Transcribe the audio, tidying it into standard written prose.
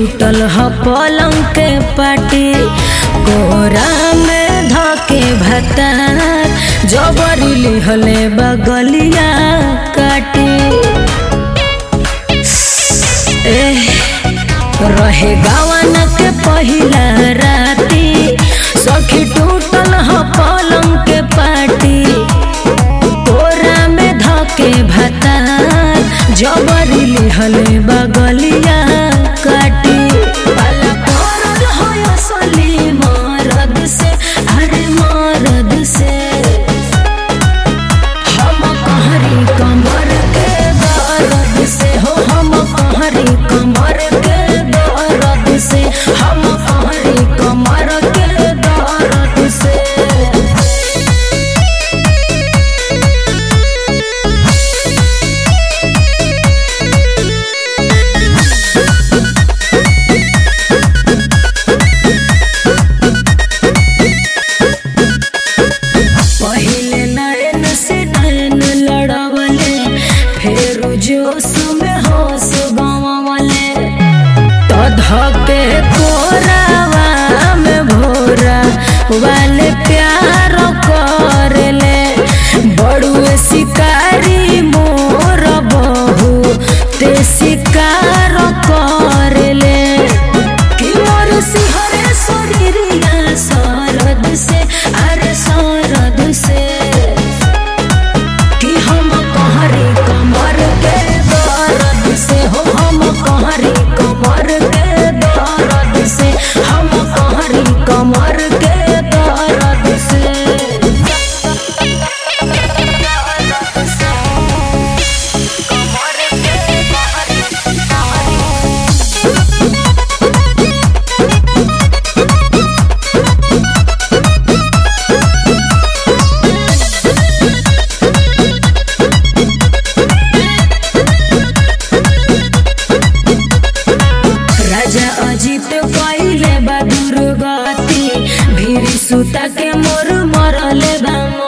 टूटल ह पलंग के पाटी कोहरा में धके भतार जबरी लिहले बगलिया काटी रहे गावन के पहिला राती सखी टूटल ह पलंग के पाटी कोहरा में धके भतार जबरी लिहले बगलिया काटी पाला पड़ल हो असली मरद से अरे मरद से हम कहरी कमर के दर्द से हो हम कहरी कमर के दर्द से हम कहरी कमर के दर्द से पहिले नैन से नैन लड़वले फिर जोश में होश गंवले तो धके कोरावा में भोरा वाले प्यार करले बड़ुए शिकारी मोर बहू ते शिकार करले कि मोर सिहरे शरीरिया सरद से अरे सरद से कि हम कहरी कमर के दर्द से हो हम कहरी कमर के दर्द से हम कहरी कमर के दर्द से राजा अजित कइले बा दुर्गति भीरी सुता के मोर मरले बा।